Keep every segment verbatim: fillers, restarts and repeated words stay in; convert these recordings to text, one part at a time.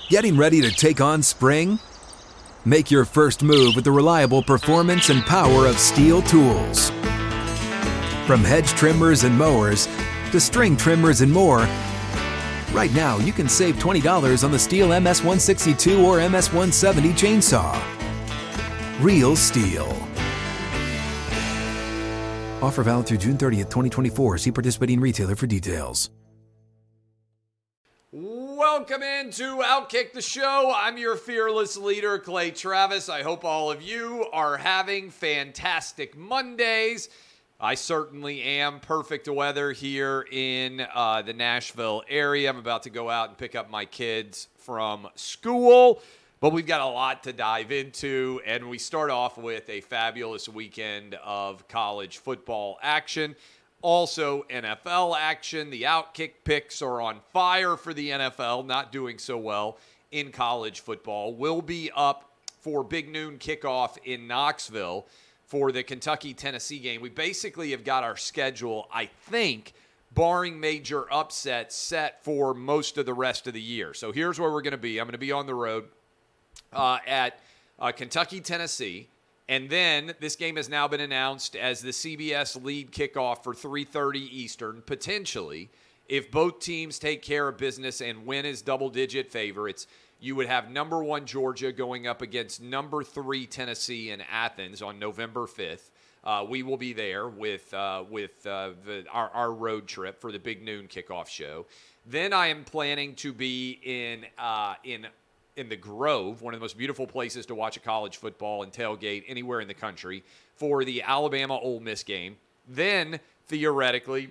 Getting ready to take on spring? Make your first move with the reliable performance and power of Steel tools. From hedge trimmers and mowers to string trimmers and more, right now you can save twenty dollars on the Steel M S one sixty-two or M S one seventy chainsaw. Real Steel. Offer valid through June thirtieth, twenty twenty-four. See participating retailer for details. Welcome into Outkick the Show. I'm your fearless leader, Clay Travis. I hope all of you are having fantastic Mondays. I certainly am. Perfect weather here in uh, the Nashville area. I'm about to go out and pick up my kids from school, but we've got a lot to dive into, and we start off with a fabulous weekend of college football action. Also, N F L action. The Outkick picks are on fire for the N F L, not doing so well in college football. We'll be up for big noon kickoff in Knoxville for the Kentucky-Tennessee game. We basically have got our schedule, I think, barring major upsets, set for most of the rest of the year. So here's where we're going to be. I'm going to be on the road uh, at uh, Kentucky-Tennessee. And then this game has now been announced as the C B S lead kickoff for three thirty Eastern, potentially. If both teams take care of business and win as double-digit favorites, you would have number one Georgia going up against number three Tennessee in Athens on November fifth. Uh, we will be there with uh, with uh, the, our, our road trip for the big noon kickoff show. Then I am planning to be in uh, in in the Grove, one of the most beautiful places to watch a college football and tailgate anywhere in the country, for the Alabama-Ole Miss game. Then, theoretically,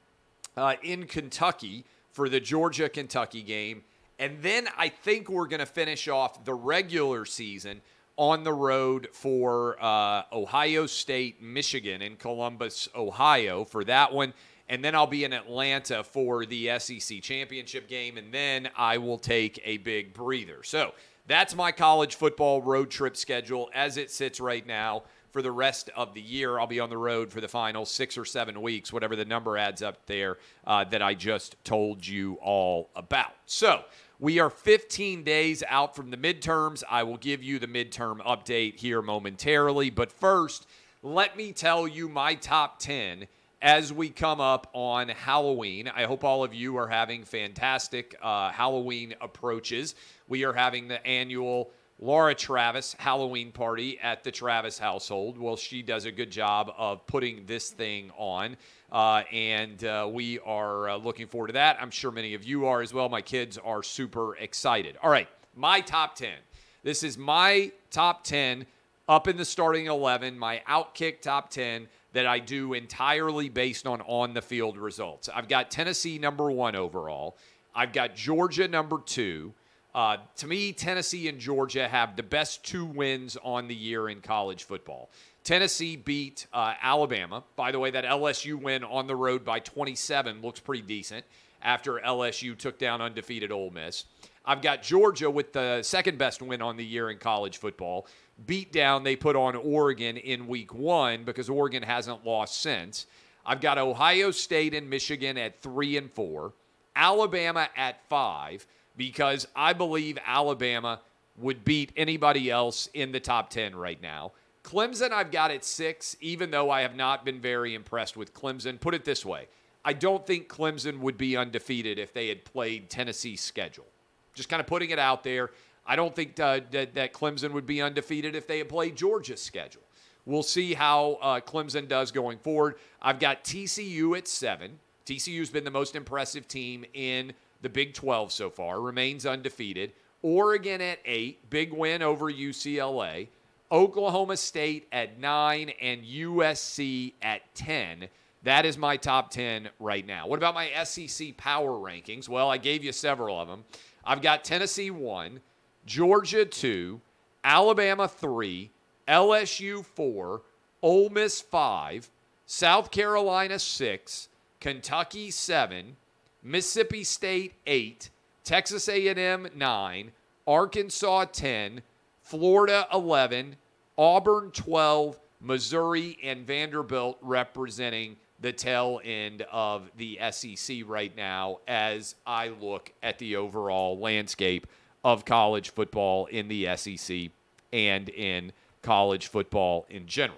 uh, in Kentucky for the Georgia-Kentucky game. And then I think we're going to finish off the regular season on the road for uh, Ohio State, Michigan in Columbus, Ohio for that one. And then I'll be in Atlanta for the S E C championship game, and then I will take a big breather. So that's my college football road trip schedule as it sits right now for the rest of the year. I'll be on the road for the final six or seven weeks, whatever the number adds up there uh, that I just told you all about. So we are fifteen days out from the midterms. I will give you the midterm update here momentarily. But first, let me tell you my top ten as we come up on Halloween. I hope all of you are having fantastic uh, Halloween approaches. We are having the annual Laura Travis Halloween party at the Travis household. Well, she does a good job of putting this thing on, uh, and uh, we are uh, looking forward to that. I'm sure many of you are as well. My kids are super excited. All right, my top ten. This is my top ten up in the starting eleven, my Outkick top ten that I do entirely based on on-the-field results. I've got Tennessee number one overall. I've got Georgia number two. Uh, to me, Tennessee and Georgia have the best two wins on the year in college football. Tennessee beat uh, Alabama. By the way, that L S U win on the road by twenty-seven looks pretty decent after L S U took down undefeated Ole Miss. I've got Georgia with the second best win on the year in college football. Beat down they put on Oregon in week one because Oregon hasn't lost since. I've got Ohio State and Michigan at three and four. Alabama at five, because I believe Alabama would beat anybody else in the top ten right now. Clemson I've got at six, even though I have not been very impressed with Clemson. Put it this way, I don't think Clemson would be undefeated if they had played Tennessee's schedule. Just kind of putting it out there. I don't think uh, that, that Clemson would be undefeated if they had played Georgia's schedule. We'll see how uh, Clemson does going forward. I've got T C U at seven. T C U's been the most impressive team in the Big twelve so far, remains undefeated. Oregon at eight, big win over U C L A. Oklahoma State at nine, and U S C at ten. That is my top ten right now. What about my S E C power rankings? Well, I gave you several of them. I've got Tennessee one, Georgia two, Alabama three, L S U four, Ole Miss five, South Carolina six, Kentucky seven, Mississippi State eight, Texas A and M nine, Arkansas ten, Florida eleven, Auburn twelve, Missouri and Vanderbilt representing the tail end of the S E C right now as I look at the overall landscape of college football in the S E C and in college football in general.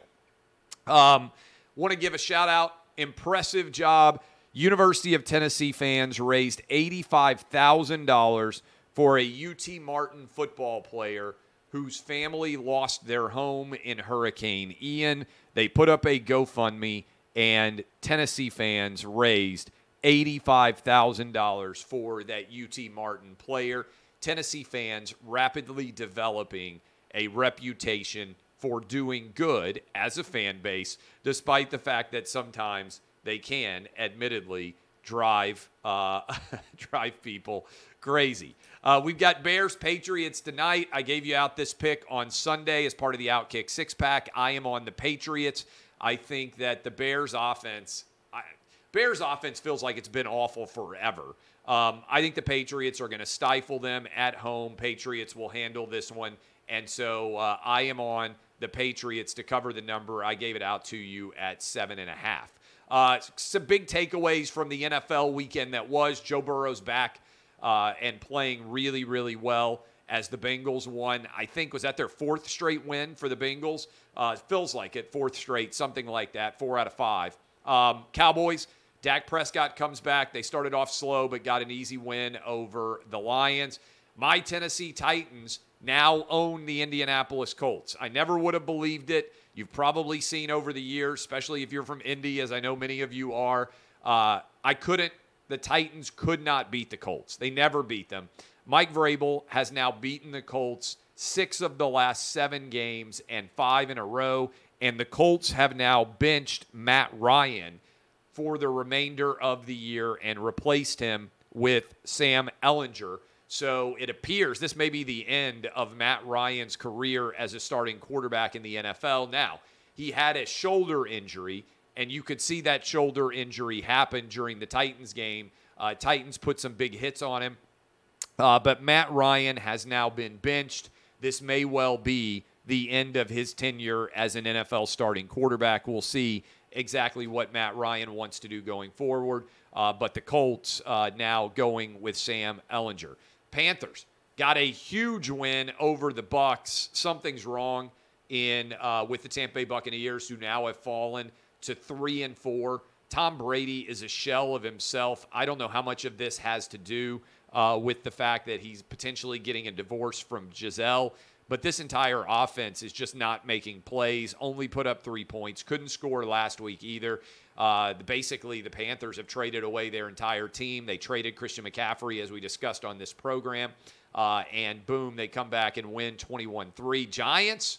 Um, want to give a shout out. Impressive job. University of Tennessee fans raised eighty-five thousand dollars for a U T Martin football player whose family lost their home in Hurricane Ian. They put up a GoFundMe, and Tennessee fans raised eighty-five thousand dollars for that U T Martin player. Tennessee fans rapidly developing a reputation for doing good as a fan base, despite the fact that sometimes they can, admittedly, drive uh, drive people crazy. Uh, we've got Bears-Patriots tonight. I gave you out this pick on Sunday as part of the Outkick six-pack. I am on the Patriots. I think that the Bears offense, I, Bears offense feels like it's been awful forever. Um, I think the Patriots are going to stifle them at home. Patriots will handle this one. And so uh, I am on the Patriots to cover the number. I gave it out to you at seven and a half. Uh, some big takeaways from the N F L weekend that was Joe Burrow's back uh, and playing really, really well as the Bengals won. I think, was that their fourth straight win for the Bengals? Uh, it feels like it, fourth straight, something like that, four out of five. Um, Cowboys, Dak Prescott comes back. They started off slow but got an easy win over the Lions. My Tennessee Titans now own the Indianapolis Colts. I never would have believed it. You've probably seen over the years, especially if you're from Indy, as I know many of you are. Uh, I couldn't, the Titans could not beat the Colts. They never beat them. Mike Vrabel has now beaten the Colts six of the last seven games and five in a row. And the Colts have now benched Matt Ryan for the remainder of the year and replaced him with Sam Ehlinger. So it appears this may be the end of Matt Ryan's career as a starting quarterback in the N F L. Now, he had a shoulder injury, and you could see that shoulder injury happen during the Titans game. Uh, Titans put some big hits on him. Uh, but Matt Ryan has now been benched. This may well be the end of his tenure as an N F L starting quarterback. We'll see exactly what Matt Ryan wants to do going forward. Uh, but the Colts uh, now going with Sam Ehlinger. Panthers got a huge win over the Bucs. Something's wrong in uh, with the Tampa Bay Buccaneers, who now have fallen to three and four. Tom Brady is a shell of himself. I don't know how much of this has to do uh, with the fact that he's potentially getting a divorce from Giselle, but this entire offense is just not making plays. Only put up three points. Couldn't score last week either. Uh, basically, the Panthers have traded away their entire team. They traded Christian McCaffrey, as we discussed on this program. Uh, and boom, they come back and win twenty-one three. Giants,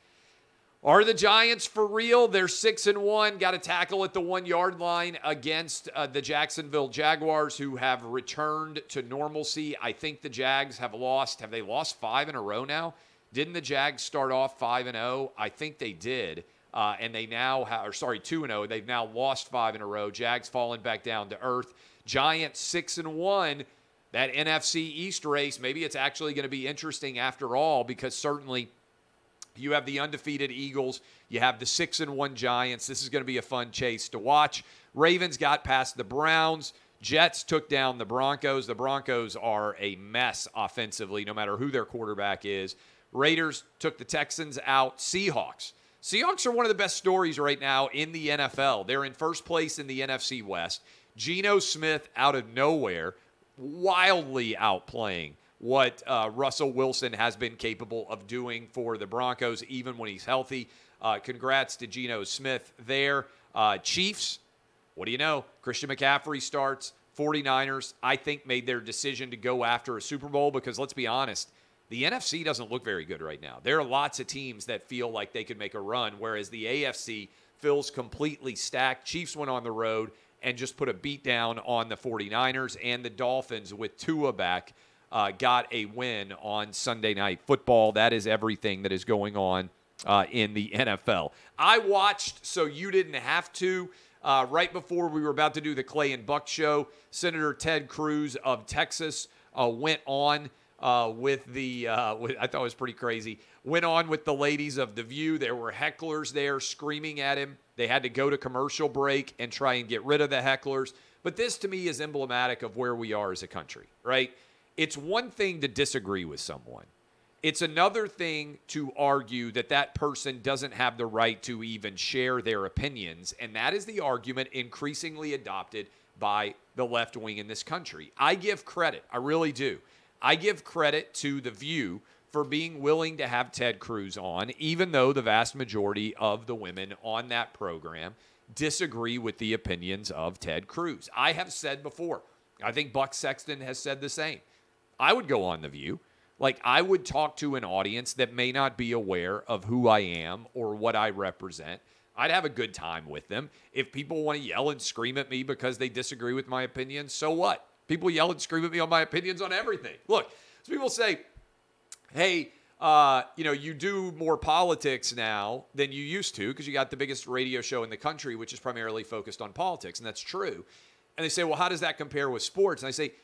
are the Giants for real? They're six and one. Got a tackle at the one-yard line against uh, the Jacksonville Jaguars, who have returned to normalcy. I think the Jags have lost. Have they lost five in a row now? Didn't the Jags start off five and oh? I think they did. Uh, and they now have, or sorry, two and oh. They've now lost five in a row. Jags falling back down to earth. Giants six and one. That N F C East race, maybe it's actually going to be interesting after all, because certainly you have the undefeated Eagles. You have the six and one Giants. This is going to be a fun chase to watch. Ravens got past the Browns. Jets took down the Broncos. The Broncos are a mess offensively, no matter who their quarterback is. Raiders took the Texans out. Seahawks. Seahawks are one of the best stories right now in the N F L. They're in first place in the N F C West. Geno Smith out of nowhere, wildly outplaying what uh, Russell Wilson has been capable of doing for the Broncos, even when he's healthy. Uh, congrats to Geno Smith there. Uh, Chiefs, what do you know? Christian McCaffrey starts. forty-niners, I think, made their decision to go after a Super Bowl because, let's be honest, the N F C doesn't look very good right now. There are lots of teams that feel like they could make a run, whereas the A F C feels completely stacked. Chiefs went on the road and just put a beat down on the forty-niners, and the Dolphins, with Tua back, uh, got a win on Sunday Night Football. That is everything that is going on uh, in the N F L. I watched, so you didn't have to. Uh, right before we were about to do the Clay and Buck show, Senator Ted Cruz of Texas uh, went on uh, with the, uh, with, I thought it was pretty crazy, went on with the ladies of The View. There were hecklers there screaming at him. They had to go to commercial break and try and get rid of the hecklers. But this, to me, is emblematic of where we are as a country, right? It's one thing to disagree with someone. It's another thing to argue that that person doesn't have the right to even share their opinions, and that is the argument increasingly adopted by the left wing in this country. I give credit, I really do. I give credit to The View for being willing to have Ted Cruz on, even though the vast majority of the women on that program disagree with the opinions of Ted Cruz. I have said before, I think Buck Sexton has said the same. I would go on The View. Like, I would talk to an audience that may not be aware of who I am or what I represent. I'd have a good time with them. If people want to yell and scream at me because they disagree with my opinions, so what? People yell and scream at me on my opinions on everything. Look, so people say, hey, uh, you know, you do more politics now than you used to because you got the biggest radio show in the country, which is primarily focused on politics, and that's true. And they say, well, how does that compare with sports? And I say,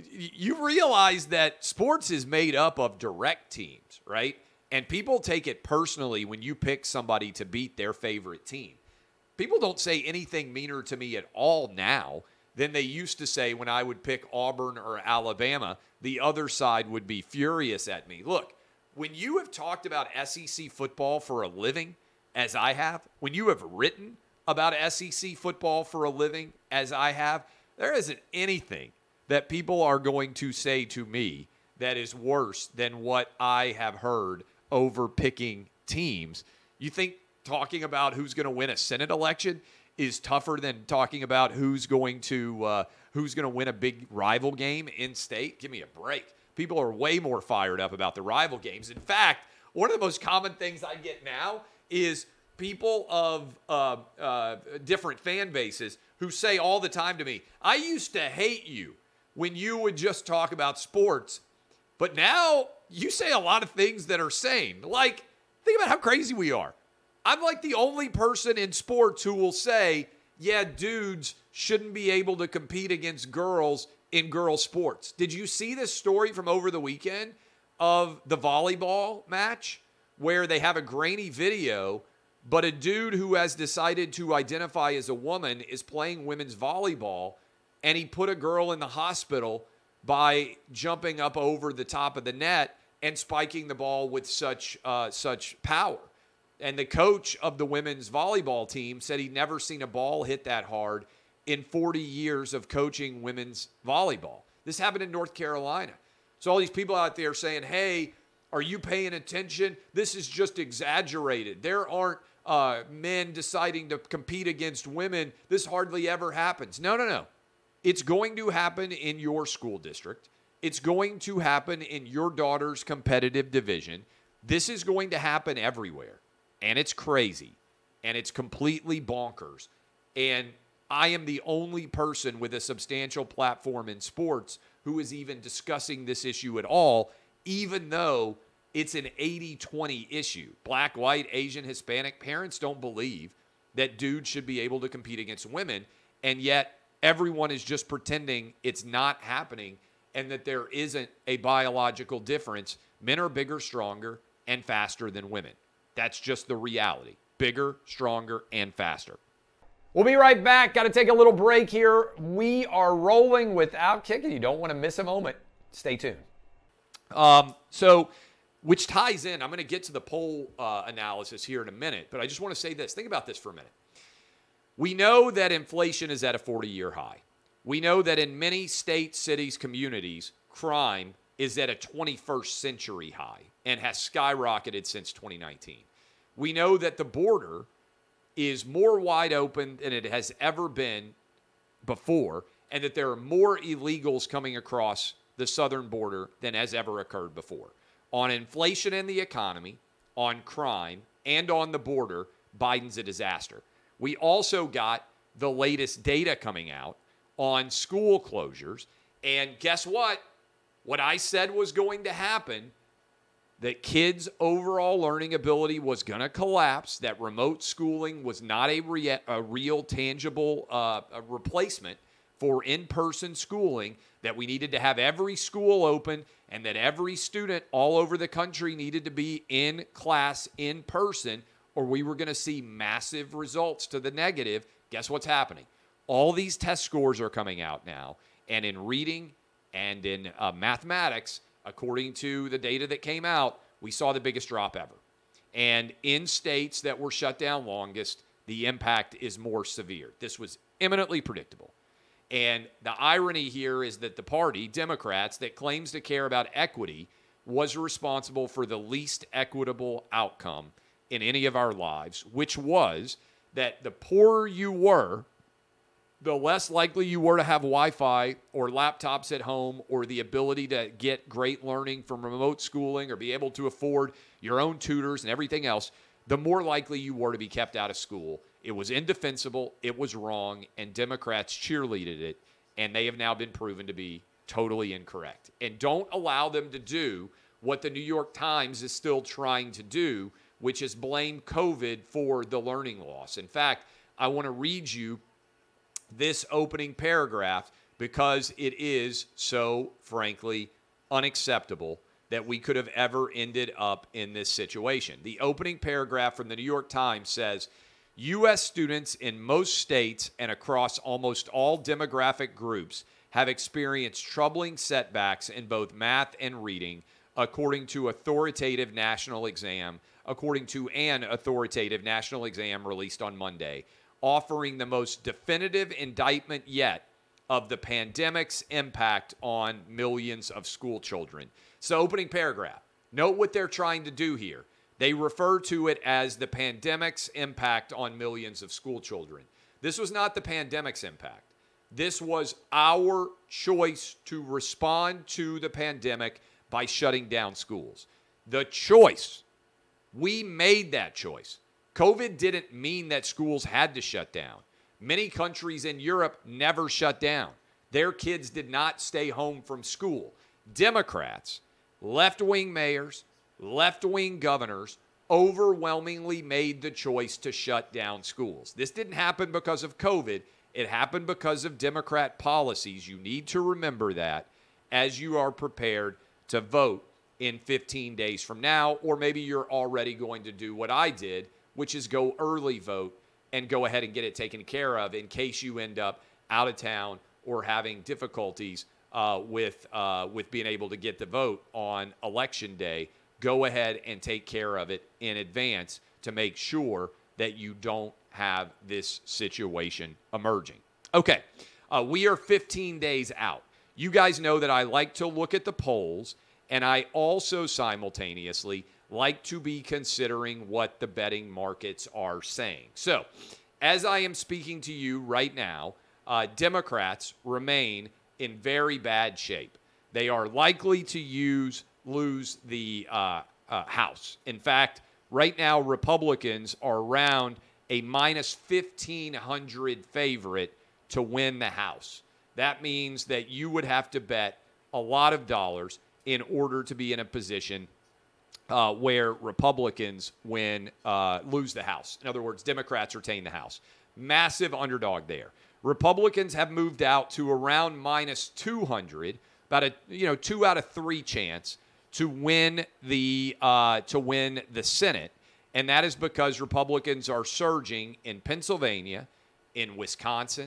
you realize that sports is made up of direct teams, right? And people take it personally when you pick somebody to beat their favorite team. People don't say anything meaner to me at all now than they used to say when I would pick Auburn or Alabama. The other side would be furious at me. Look, when you have talked about S E C football for a living, as I have, when you have written about S E C football for a living, as I have, there isn't anything that people are going to say to me that is worse than what I have heard over picking teams. You think talking about who's going to win a Senate election is tougher than talking about who's going to uh, who's going to win a big rival game in state? Give me a break. People are way more fired up about the rival games. In fact, one of the most common things I get now is people of uh, uh, different fan bases who say all the time to me, I used to hate you when you would just talk about sports, but now you say a lot of things that are sane. Like, think about how crazy we are. I'm like the only person in sports who will say, yeah, dudes shouldn't be able to compete against girls in girl sports. Did you see this story from over the weekend of the volleyball match where they have a grainy video, but a dude who has decided to identify as a woman is playing women's volleyball, and he put a girl in the hospital by jumping up over the top of the net and spiking the ball with such uh, such power. And the coach of the women's volleyball team said he'd never seen a ball hit that hard in forty years of coaching women's volleyball. This happened in North Carolina. So all these people out there saying, hey, are you paying attention? This is just exaggerated. There aren't uh, men deciding to compete against women. This hardly ever happens. No, no, no. It's going to happen in your school district. It's going to happen in your daughter's competitive division. This is going to happen everywhere. And it's crazy. And it's completely bonkers. And I am the only person with a substantial platform in sports who is even discussing this issue at all, even though it's an eighty twenty issue. Black, white, Asian, Hispanic parents don't believe that dudes should be able to compete against women. And yet everyone is just pretending it's not happening and that there isn't a biological difference. Men are bigger, stronger, and faster than women. That's just the reality. Bigger, stronger, and faster. We'll be right back. Got to take a little break here. We are rolling with Outkick, and you don't want to miss a moment. Stay tuned. Um, so, which ties in, I'm going to get to the poll uh, analysis here in a minute, but I just want to say this. Think about this for a minute. We know that inflation is at a forty-year high. We know that in many states, cities, communities, crime is at a twenty-first century high and has skyrocketed since twenty nineteen. We know that the border is more wide open than it has ever been before, and that there are more illegals coming across the southern border than has ever occurred before. On inflation and the economy, on crime, and on the border, Biden's a disaster. We also got the latest data coming out on school closures, and guess what? What I said was going to happen, that kids' overall learning ability was going to collapse, that remote schooling was not a, rea- a real, tangible uh, a replacement for in-person schooling, that we needed to have every school open, and that every student all over the country needed to be in class in person, or we were going to see massive results to the negative. Guess what's happening? All these test scores are coming out now, and in reading And in uh, mathematics, according to the data that came out, we saw the biggest drop ever. And in states that were shut down longest, the impact is more severe. This was eminently predictable. And the irony here is that the party, Democrats, that claims to care about equity was responsible for the least equitable outcome in any of our lives, which was that the poorer you were, the less likely you were to have Wi-Fi or laptops at home or the ability to get great learning from remote schooling or be able to afford your own tutors and everything else, the more likely you were to be kept out of school. It was indefensible, it was wrong, and Democrats cheerleaded it, and they have now been proven to be totally incorrect. And don't allow them to do what the New York Times is still trying to do, which is blame COVID for the learning loss. In fact, I want to read you this opening paragraph because it is so, frankly, unacceptable that we could have ever ended up in this situation. The opening paragraph from the New York Times says, U S students in most states and across almost all demographic groups have experienced troubling setbacks in both math and reading, according to authoritative national exam, according to an authoritative national exam released on Monday, offering the most definitive indictment yet of the pandemic's impact on millions of school children. So, opening paragraph. Note what they're trying to do here. They refer to it as the pandemic's impact on millions of school children. This was not the pandemic's impact. This was our choice to respond to the pandemic by shutting down schools. The choice. We made that choice. COVID didn't mean that schools had to shut down. Many countries in Europe never shut down. Their kids did not stay home from school. Democrats, left-wing mayors, left-wing governors overwhelmingly made the choice to shut down schools. This didn't happen because of COVID. It happened because of Democrat policies. You need to remember that as you are prepared to vote in fifteen days from now, or maybe you're already going to do what I did, which is go early vote and go ahead and get it taken care of in case you end up out of town or having difficulties uh, with uh, with being able to get the vote on Election Day. Go ahead and take care of it in advance to make sure that you don't have this situation emerging. Okay, uh, we are fifteen days out. You guys know that I like to look at the polls, and I also simultaneously like to be considering what the betting markets are saying. So, as I am speaking to you right now, uh, Democrats remain in very bad shape. They are likely to use lose the uh, uh, House. In fact, right now, Republicans are around a minus fifteen hundred favorite to win the House. That means that you would have to bet a lot of dollars in order to be in a position uh, where Republicans win, uh, lose the House. In other words, Democrats retain the House. Massive underdog there. Republicans have moved out to around minus two hundred, about a you know two out of three chance to win the uh, to win the Senate, and that is because Republicans are surging in Pennsylvania, in Wisconsin,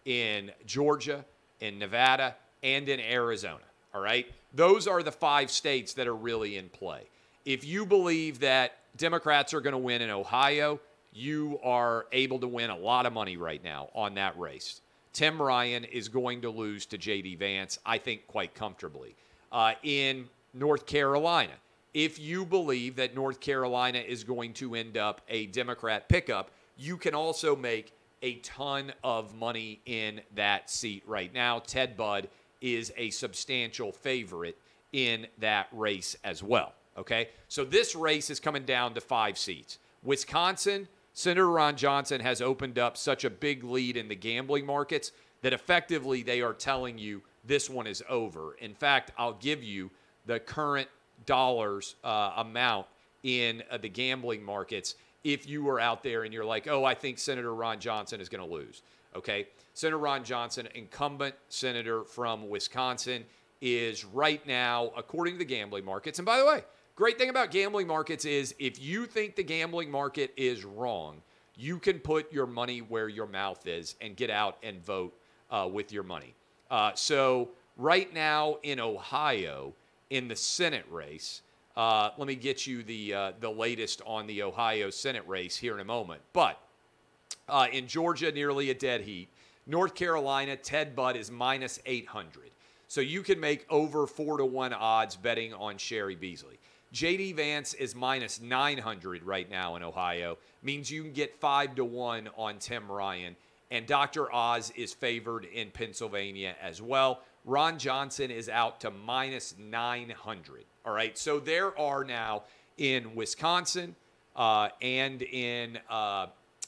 in Georgia, in Nevada, and in Arizona. All right, those are the five states that are really in play. If you believe that Democrats are going to win in Ohio, you are able to win a lot of money right now on that race. Tim Ryan is going to lose to J D Vance, I think, quite comfortably. Uh, in North Carolina, if you believe that North Carolina is going to end up a Democrat pickup, you can also make a ton of money in that seat right now. Ted Budd is a substantial favorite in that race as well. Okay, so this race is coming down to five seats. Wisconsin, Senator Ron Johnson has opened up such a big lead in the gambling markets that effectively they are telling you this one is over. In fact, I'll give you the current dollars uh, amount in uh, the gambling markets if you were out there and you're like, oh, I think Senator Ron Johnson is going to lose. Okay, Senator Ron Johnson, incumbent senator from Wisconsin, is right now, according to the gambling markets, and by the way, great thing about gambling markets is if you think the gambling market is wrong, you can put your money where your mouth is and get out and vote uh, with your money. Uh, so Right now in Ohio, in the Senate race, uh, let me get you the uh, the latest on the Ohio Senate race here in a moment. But uh, in Georgia, nearly a dead heat. North Carolina, Ted Budd is minus eight hundred. So you can make over four to one odds betting on Sherry Beasley. J D Vance is minus nine hundred right now in Ohio. Means you can get five to one on Tim Ryan. And Doctor Oz is favored in Pennsylvania as well. Ron Johnson is out to minus nine hundred. All right, so there are now in Wisconsin uh, and in uh,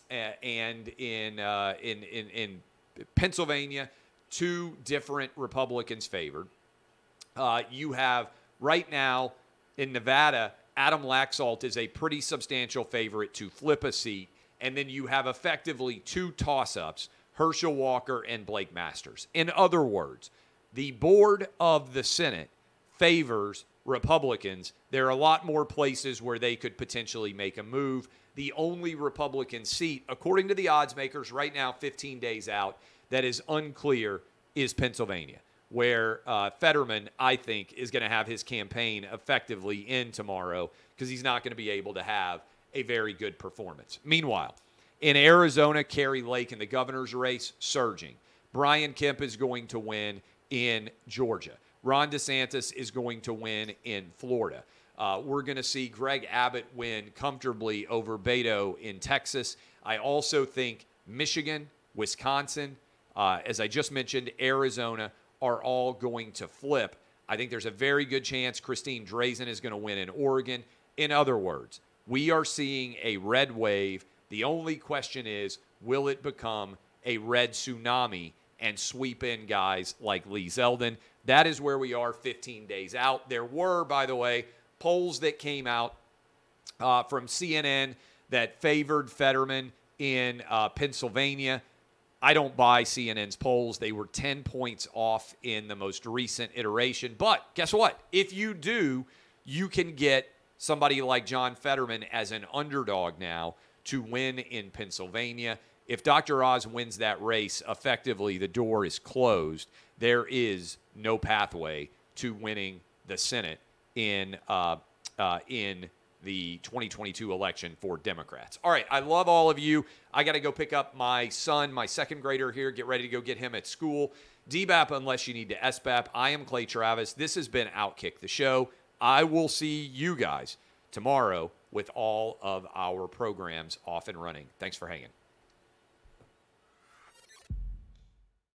and in, uh, in in in Pennsylvania, two different Republicans favored. Uh, you have right now in Nevada, Adam Laxalt is a pretty substantial favorite to flip a seat. And then you have effectively two toss-ups, Herschel Walker and Blake Masters. In other words, the board of the Senate favors Republicans. There are a lot more places where they could potentially make a move. The only Republican seat, according to the odds makers right now, fifteen days out, that is unclear is Pennsylvania, where uh, Fetterman, I think, is going to have his campaign effectively in tomorrow because he's not going to be able to have a very good performance. Meanwhile, in Arizona, Kari Lake in the governor's race, surging. Brian Kemp is going to win in Georgia. Ron DeSantis is going to win in Florida. Uh, we're going to see Greg Abbott win comfortably over Beto in Texas. I also think Michigan, Wisconsin, uh, as I just mentioned, Arizona are all going to flip. I think there's a very good chance Christine Drazen is going to win in Oregon. In other words, we are seeing a red wave. The only question is, will it become a red tsunami and sweep in guys like Lee Zeldin? That is where we are fifteen days out. There were, by the way, polls that came out uh, from C N N that favored Fetterman in uh, Pennsylvania. I don't buy C N N's polls. They were ten points off in the most recent iteration. But guess what? If you do, you can get somebody like John Fetterman as an underdog now to win in Pennsylvania. If Doctor Oz wins that race, effectively the door is closed. There is no pathway to winning the Senate in uh, uh, in the twenty twenty-two election for Democrats. All right, I love all of you. I got to go pick up my son, my second grader here, get ready to go get him at school. D B A P unless you need to S B A P. I am Clay Travis. This has been Outkick the Show. I will see you guys tomorrow with all of our programs off and running. Thanks for hanging.